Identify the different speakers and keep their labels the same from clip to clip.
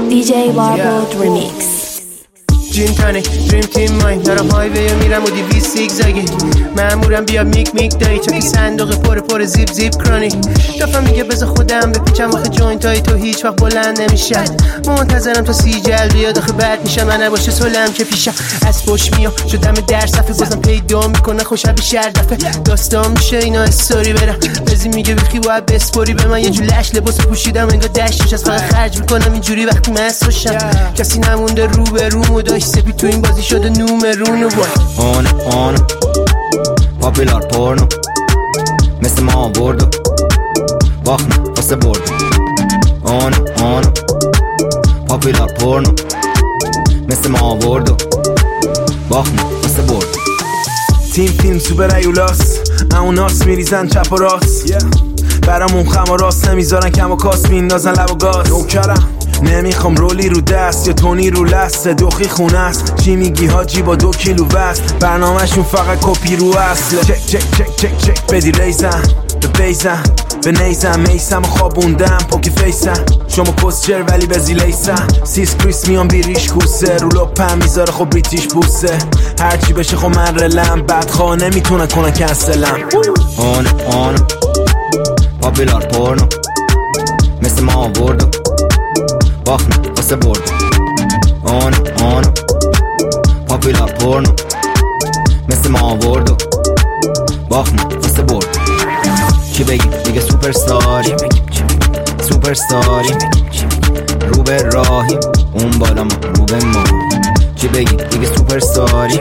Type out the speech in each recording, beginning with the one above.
Speaker 1: DJ Warboard Remix.
Speaker 2: جین تانه دریم تیم ماین دارم هایوی میرم و 200 زیگزاگی مامورم بیا میک دایی چکی صندوق پر زیب کرانی دفعه میگه بذار خودم بپیچم آخه جوینت های تو هیچ وقت بلند نمیشن منتظرم تا 30 جلد بیاد آخه بد میشم من نباشه سلم که پیشم از پشت میام شدم در صفحه بازم پیدا میکنه خوشبی شهر دفعه داستان میشه اینا استوری برم بزی میگه بخی باید بسپوری به من یه جو لش لباس پوشیدم انگار دشتش از فقط خرج میکنم اینجوری وقتی مست باشم کسی نمونده رو به رومو داشت سپی تو این بازی شده نومرونو
Speaker 3: اون پاپیلار پورنو مثل ما بردو باخنه واسه بردو اون پاپیلار پورنو مثل ما بردو باخنه واسه بردو
Speaker 4: تیم سوپر ایولاس اوناس میریزن چپ و راست برامون خم و راست نمیذارن کم و کاس میندازن لب و گاز نوکرم نمیخوام رولی رو دست یا تونی رو لست دوخی خونه است چی میگی حاجی با 2 کیلو وست برنامهشون فقط کپی رو اصله چک بدی ریزم به بیزم به نیزم میسم و خوابوندم پوکی فیسم شما کسچر ولی بزی لیسم سیس کریس میان بیریش کوسه رو لپم میذاره خب بریتیش بوسه هرچی بشه خب من رلم بدخواه نمیتونن کنن کنسلم
Speaker 3: اون پاپیلار پورنو مثل ما بردو باخنه واسه بردو اون پاپیلار پورنو مثل ما بردو باخنه واسه بردو چی بگیم دیگه سوپرستاری رو به راهیم اون بالا ما رو به ما چی بگیم دیگه سوپرستاری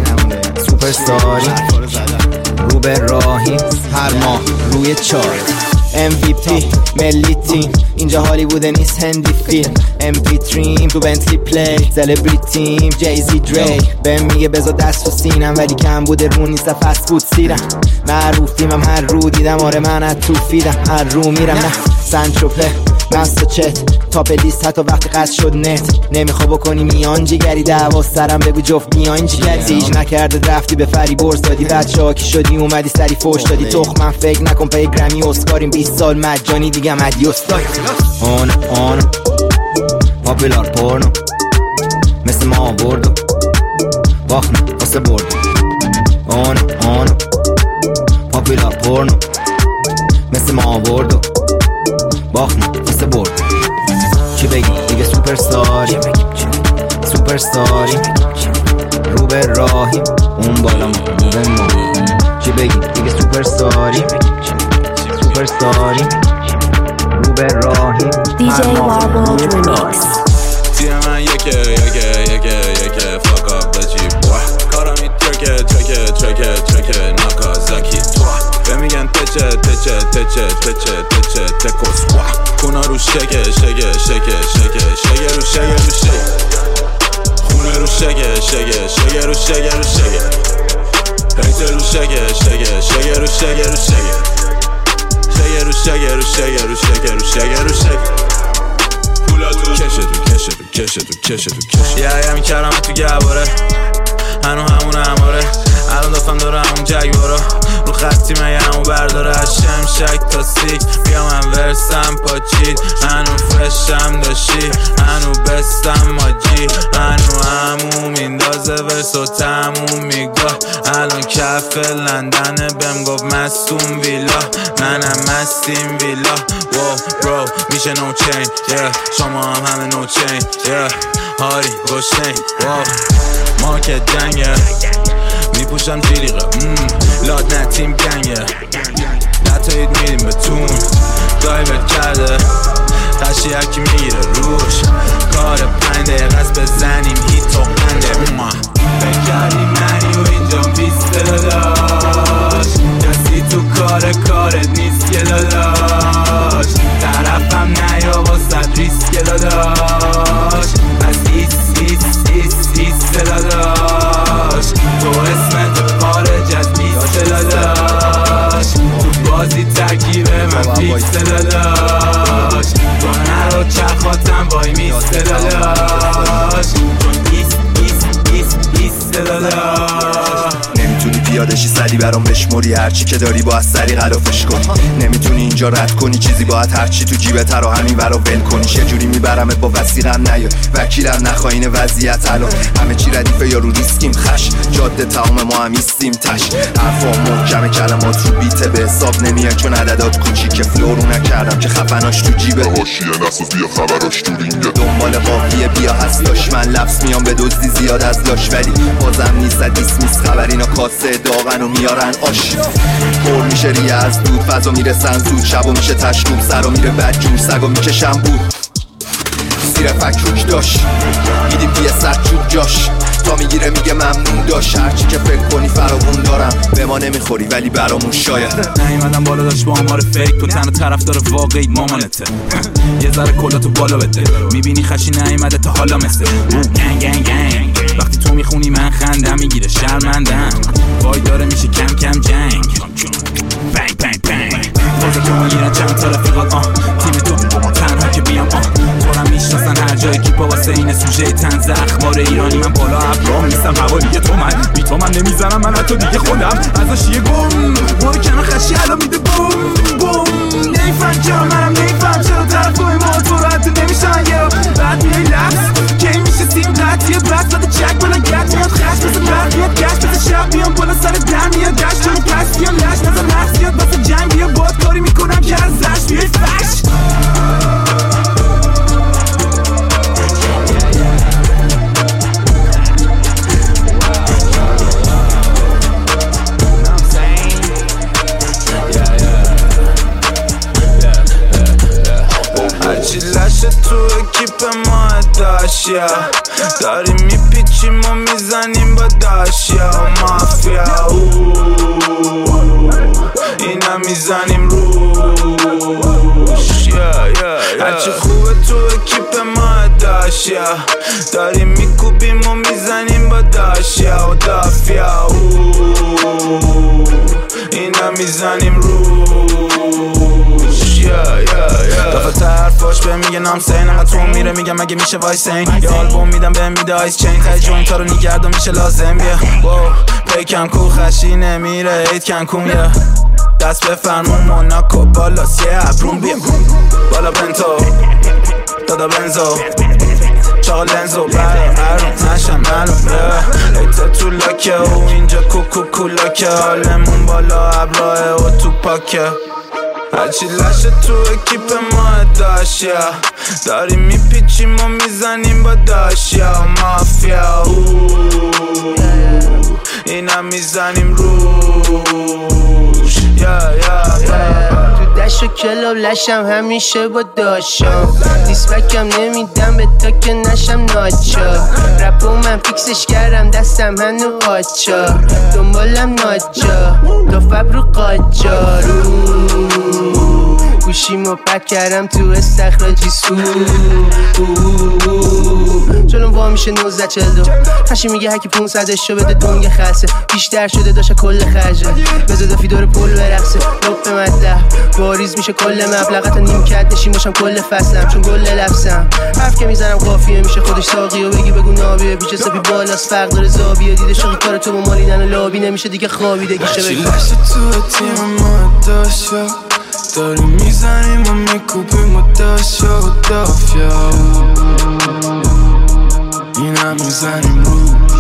Speaker 3: رو به راهیم هر ماه روی چارت MVP ملی تیم اینجا هالیوود نیست هندی فیلم MP3 تو بنتلی پلی سلبریتیم جیزی دری بهم میگه بذار دست تو سینم ولی کم بوده رو نیست فست فود سیرم معروفیم هم هر رو دیدم آره من از تو فیدم هر رو میرم نه سنچوپه مست و چت تاپ لیست حتی وقتی قصد شد نت نمیخوا بکنی میان جگری دعوا سرم بگو جفت بیان جگری زیج نکرده رفتی به فری برس دادی بچه ها کی شدی اومدی سری فوش دادی تخمم فکر نکن پی گرمی اسکاریم 20 سال مجانی دیگه مدیوس داری اون پاپیلار پورنو مثل ما بردو باخنه واسه بردو اون پاپیلار پورنو مثل ما بردو باخنه واسه بردو چی بگیم دیگه سوپرستاری رو به راهیم اون بالا ما رو به ما چی بگیم دیگه سوپرستاری رو به راهیم
Speaker 1: DJ Warboard Remix.
Speaker 5: تیر من یکه fuck up the jeep کارا می ترکه ناکازاکی به میگن تچه تکوس کونا رو شگه رو شگه خونه رو شگه رو شگه پیت رو شگه رو شگه پولا تو کشه یه میکرم تو گواره هنو همون هماره الان دفعه داره همون جگوارا رو خطی مگه همون برداره از شمشک تا سیک بیا من ورسم پاچید هنو فرشم داشتی هنو بستم ماجی هنو همون میندازه ورس و تموم میگاه الان کف لندنه بهم گفت مستون ویلا منم مستیم ویلا واو برو میشه نو چین شما هم همه نو چین هاری گشنه واو ما که جنگه میپوشم جیلیقه لاد نه تیم گنگه نتایید میریم به تون دایورد کرده خشی هرکی میگیره روش کار 5 دقیقه است بزنیم هیت و خنده بکردی منی و اینجا بیسته داداش کسی تو کارت نیست که داداش طرفم نیا واسد ریسک داداش پس ایست داداش تو اسمت خارج از بیست داداش تو بازی ترکیب من فیکس داداش تو نرو چرخاتم وای میست داداش تو ایست داداش
Speaker 6: نمیتونی یادشی سری برام بشموری، هرچی که داری باید سری غلافش کنی. نمیتونی اینجا رد کنی چیزی، باید هرچی تو جیبت رو همین برا ول کنی. چه جوری میبرمت با وثیقم نیا وکیلم نخواین وضعیت الان همه چی ردیفه یا رو ریسکیم خش جاده تمام ما هم ایستیم تش. حرفا محکم کلمات رو بیته به حساب نمیان چون عددات کوچیکه. فلورو نکردم که خفناش تو جیبه
Speaker 7: حاشیه نساز بیا خبراش تو رینگه.
Speaker 6: دنبال قافیه بیا هستاش من لفظ میام به دزدی زیاد از لاش ولی بازم نیست دیس خبر اینا کاسه داغن و میارن آش. پر میشه ریه از دود فضا میرسن زود شبا میشه تشنوب سرا میره بدجور سگا میکشم بود زیر فکروک داشت میدیم بیه سرچوب جاش تا میگیره میگه ممنون داشت. هرچی که فکر کنی فراغون دارم به ما نمیخوری ولی برامون شاید.
Speaker 5: نیومدم بالا داشت با آمار فیک تو تنها طرفدار واقعی مامانته. یه ذره کلاتو بالا بده میبینی خشی نیومده تا حالا مثل گنگ گنگ گنگ. وقتی تو میخونی من خندم میگیره شرمندم وای داره میشه کم کم جنگ بنگ بنگ بنگ. بازه که میگیرن چند تا رفیقات تیم تو تنها که بیام تو هم میشناسن هر جای کیپا واسه این سوژه تنز اخبار ایرانی. من بالا ابرام نیستم حوالیه تو من بی تو من نمیزنم من حتی دیگه خودم ازش یه گم برو کنه خشی الان میده بوم بوم. نیفهم چرا منم نیفهم چرا طرفای ما تو رو حتی نمیشن یا بعد میای لفظ که میشه تیم قطعیه بس بده چک بلن گت میاد خش بسه برد میاد گشت بسه شب بیام بالا سر در میاد گشت چون پس بیام لش نظر نفس بیاد بسه جنگ بیا باد کاری میکنم که از زشت بیای فش.
Speaker 8: هرچی لشه تو اکیپ ما داشیا داریم میپیچیم و میزنیم با داشیا و مافیا اینا میزنیم روش. هرچی خوبه تو اکیپ ما داشیا داریم میکوبیم و میزنیم با داشیا و دافیا اینا میزنیم روش. دفعه حرفاش به میگه نام سین انقدر تو میره میگم مگه میشه وایسین. یه آلبوم میدم به میده آیس چین خیلی جوینت ها رو نگردم میشه لازم بیا پیکم کو خشی نمیره ایت کنکوم یه دست بفرمون موناکو بالاست یه ابروم بیا بالا بنتو دادا بنزو چاقا لنزو برم هرون نشم معلوم ایتا تو لاکه و اینجا کوکو لاکه حالمون بالا ابراه و تو پاکه. هرچی لشه تو اکیپ ما داشیا داریم میپیچیم و میزنیم با داشیا و مافیا اینا میزنیم روش.
Speaker 2: تو دشت و کلاب لشم همیشه با داشام دیسپکم نمیدم به تا که نشم ناچا. رپو من فیکسش کردم دستم هنو قاچا دنبالم ناجا دو فبرو قاچا گوشیمو پک کردم تو استخراجی سو جلوم وا میشه 1942 هشی میگه هکی 500 بده دنگ خلصه بیشتر شده داشته کل خرجه بذار دافی دور پول برقصه رب مده باریز میشه کل مبلغت نیم کد نشین باشم کل فصلم چون گل لفظم حرف که میزنم قافیه میشه خودش ساقی و بگی بگو نابیه بیچه سبی بالاست فرق داره زاویه دیده شوقی کار تو با مالیدن و لابی نمیشه دیگه خوابیدگیشه بگو
Speaker 8: لشه تو تیم ما داشتا داریم میزنیم و میکوبیم و داشتا و دافیا اینا میزنیم روش.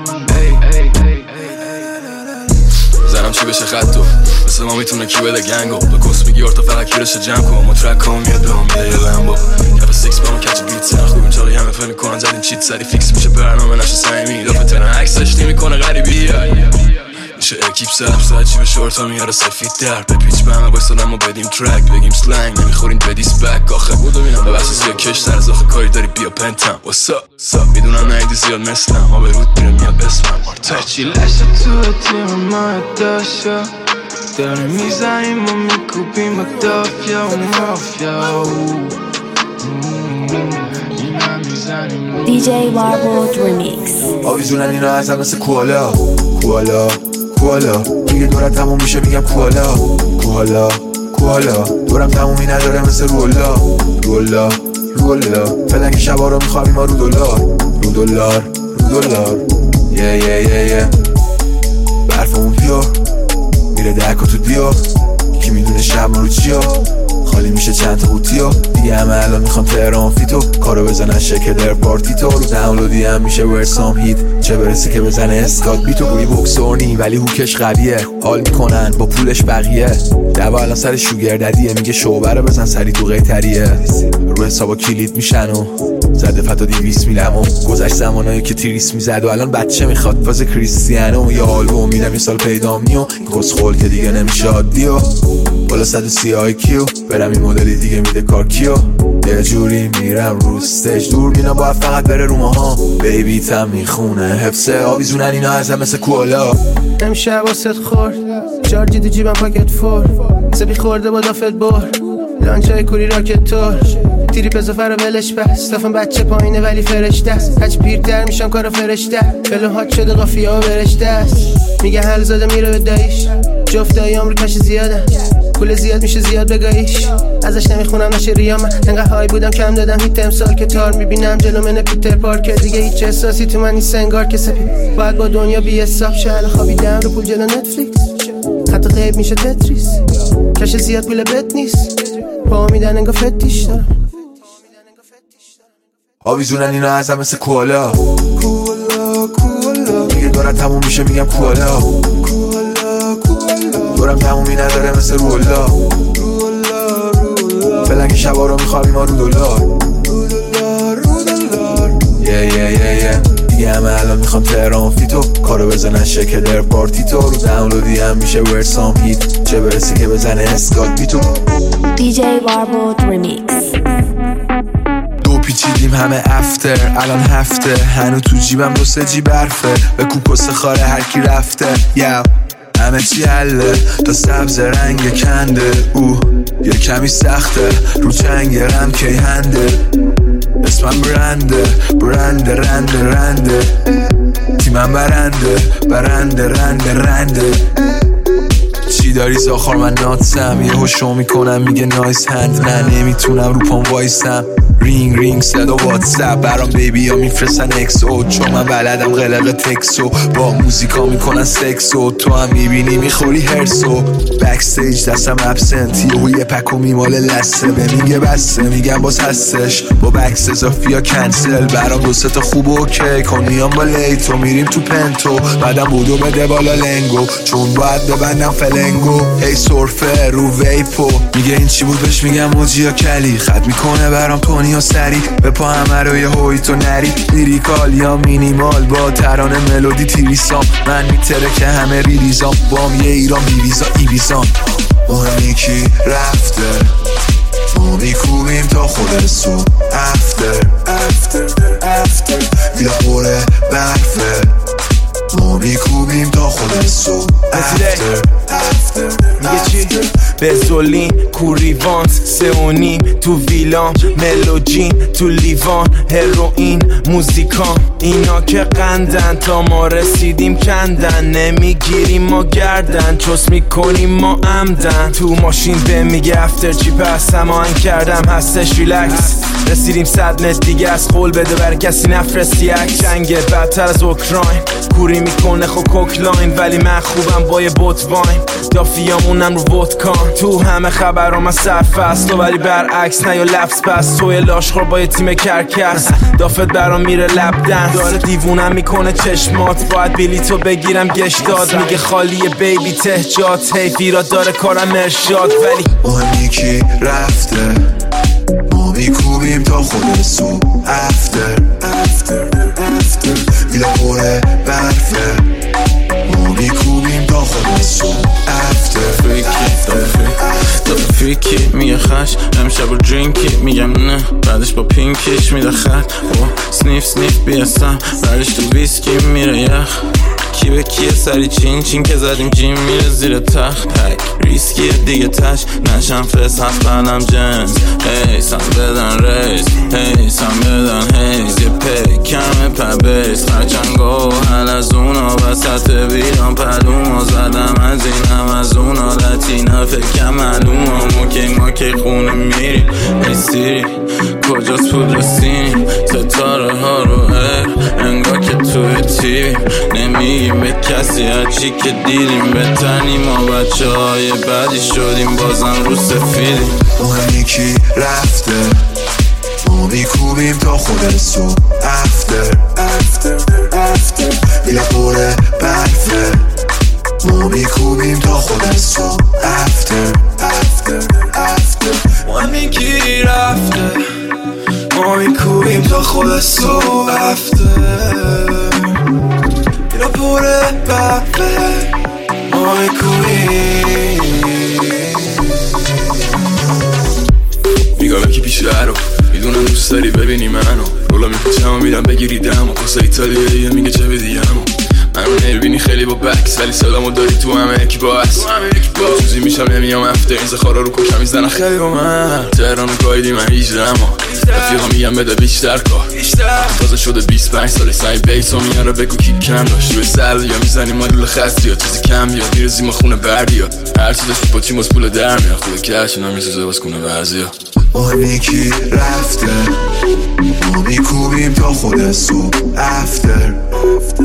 Speaker 9: زنم چی بشه خطو مثل ما میتونه کی بده گنگو به کس میگی ارتا فقط کیرش جمع کن مترک کن میاد به هم میده یه لمبو کف سیکس با ما کچ بیت سن خوبیم چالی همه فیلم کنن زدیم چیت سری فیکس میشه برنامه نشه سعیمی دافه تنه عکسش نمیکنه غریبی میشه اکیپ سبز چی به شورتا میاره سفید در بپیچ به همه بایستادم و بدیم ترک بگیم سلنگ نمیخورین بدیس بک آخه بودو بینم به بحث زیاد کش سر از آخه کاری داری بیا پنتم واسا میدونم نیدی زیاد مثلم ما به رود میره میاد اسمم مارتا.
Speaker 8: هرچی لشه تو تیم ما داشتا داریم میزنیم و میکوبیم و دافیا و مافیا اینا میزنیم
Speaker 1: DJ Warboard Remix.
Speaker 4: آویزونن اینا ازم مثل کوالا دیگه دورم تموم میشه میگم کوالا دورم تمومی نداره مثل رولا فلنگ شبا رو میخوابیم ما رو دلار یه برفمون پیور میره درکا تو دیو کی میدونه شب رو چیو خالی میشه چند تا قوطیو دیگه همه الان میخوام تهران فیتو کارو بزنن شکل در پارتی تو رو دانلودی هم میشه ورسام هیت چه برسه که بزنه اسکات بیتو گویی بوکسورنی ولی هوکش قویه حال میکنن با پولش بقیه دوا الان سر شوگر ددیه میگه شعبه رو بزن سری تو قیتریه رو حسابا کلید میشن و زده فتا 200 میلم و گذشت زمانایی که تیریس میزد و الان بچه میخواد فاز کریستیانو یه آلبوم میدم یه سال پیدام نیو کسخول که دیگه نمیشه عادیو بالا 130 IQ برم این مدلی دیگه میده کار کیو یه جوری میرم رو استیج دور مینا باید فقط بره رو ماها بیبی تم میخونه حفظه آویزونن اینا ازم مثل کولا
Speaker 2: امشب واسه خورد شارجی تو جیبم پاکت فور سبی خورده با دافت بار لانچای کوری راکت تور تیری پزوفر و ولش بس لافم بچه پایینه ولی فرشته است هچ پیرتر میشم کارو فرشته فلو هات شده قافیه ها برشته است میگه حل زاده میره به دایش جفت آیام رو کش زیادم پول زیاد میشه زیاد بگاهیش ازش نمیخونم نشه ریام انقدر های بودم کم دادم هیت امسال که تار میبینم جلو من پیتر پارکر دیگه هیچ احساسی تو من نیست انگار که سپی باید با دنیا بی حساب شهل خوابیدم رو پول جلو نتفلیکس حتی غیب میشه تتریس کش زیاد پول بد نیست پا میدن انگار فتیش دارم
Speaker 4: آویزونن اینا ازم مثل کولا دیگه دارم تموم میشه میگم کولا دورم تمومی نداره مثل رولا فلنگ شبا رو میخوابیم ما رو دولار دیگه همه الان میخوام تهران فیتو کارو بزنن شکل در پارتی تو رو دانلودی هم میشه ورسام هیت چه برسه که بزنه اسکات بیتو
Speaker 1: DJ Warbold Remix.
Speaker 4: دو پیچیدیم همه افتر الان هفته هنو تو جیبم 2-3 جیب برفه به کوکس خاره هرکی رفته یاو همه چی حله تا سبز رنگ کنده یه کمی سخته رو چنگ رم کی هنده اسمم برنده تیمم برنده چی داری زاخار من ناتسم یه هشو میکنم میگه نایس هند نه نمیتونم رو پام وایسم رینگ صدا واتساپ برام بیبی ها میفرستن اکسو چون من بلدم قلق تکسو با موزیکا میکنن سکسو تو هم میبینی میخوری هرسو بکستیج دستم ابسنت یه پکو میماله لسه به میگه بسته میگم باز هستش با بکس اضافی ها کنسل برام 2-3 تا خوب اوکی کنیام با لیتو میریم تو پنتو بعدم بودو بده بالا لنگو چون باید ببندم فلنگو ای سورفه رو ویپو میگه این چی بود بهش میگم موجی یا کلی خط میکنه برام تونی و سری به پا همه رو یه هوی تو نری لیریکال یا مینیمال با ترانه ملودی تیریسام من میتره که همه ریلیزام بام یه ایران بیویزا ایویزام مهمی کی رفته ما میکوبیم تا خود سو افتر یا خوره برفه ما میکوبیم تا خود سو افتر
Speaker 8: میگه چی؟ بزولین کوریوانت 3.5 تو ویلام ملوجین تو لیوان هروئین موزیکان اینا که قندن تا ما رسیدیم کندن نمیگیریم ما گردن چوس میکنیم ما عمدن تو ماشین به میگه افتر چی پس هماهنگ کردم هستش ریلکس رسیدیم 100 متر دیگه از قول بده بر کسی نفرستی عکس جنگ بدتر از اوکراین کوری میکنه خو کوکلاین ولی من خوبم با یه بوت واین دافیامونم رو ودکان تو همه خبرام از صرف است ولی برعکس نه یا لفظ پس توی لاشخور با یه تیم کرکس دافت برام میره لبدن داره دیوونم میکنه چشمات باید بلیتو بگیرم گشتاد میگه خالیه بیبی تهجات حیفی را داره کارم ارشاد ولی
Speaker 4: مهمی کی رفته ما میکوبیم تا خود سو افتر میده خوره برفه ما میکوبیم تا خود سو افتر
Speaker 5: فریکی میگه خش امشب رو درینکی میگم نه بعدش با پینکیش میده خط سنیف بیستم بعدش تو ویسکی میره یخ کی به کیه سری چین که زدیم جیم میره زیر تخت پک ریسکیه دیگه تش نشم فس هست بنم جنس سم بدن ریز سم بدن هیز یه پی کمه پبیز خرچنگو حل از اونا وسط ویران پلوما زدم از اینم از اونا لطینا فکرم معلوم موکی خونه میری سیری کجاست پول رسیم ستاره ها رو انگار که توی تیوی نمیگی
Speaker 8: نمیگیم به کسی هرچی که دیدیم به تنیم ما بچه های بعدی شدیم بازم رو سفیدیم
Speaker 10: مهم یکی رفته ما میکوبیم تا خود صبح افتر میله پره برفه ما میکوبیم تا خود صبح افتر
Speaker 8: مهم یکی رفته ما میکوبیم تا خود صبح افتر میله پره برفه ما میکوبیم
Speaker 9: میگم که پیش رو میدونم دوست داری ببینی منو رولا میپوچم و میرم بگیری دمو کاسه ایتالیاییه میگه چه بدیم منو نمیبینی خیلی با بکس ولی صدامو داری تو همه اکی باس چوزی میشم نمیام افته این زخارا رو کشم میزنن خیلی با من تهرانو گایدی من 18 اما رفیقا میگم بده بیشتر کار تازه شده 25 ساله سعی بیتو میاره بگو کی کم داشت روی سل یا میزنی مالول خستی یا چیزی کم بیاد میرزی ما خونه بردی ها هر چیزش با چیم از پول در میاد خود کش اینا میسوزه باز کنه ورزی ها
Speaker 10: مهم یکی رفته ما میکوبیم تا خود صبح افتر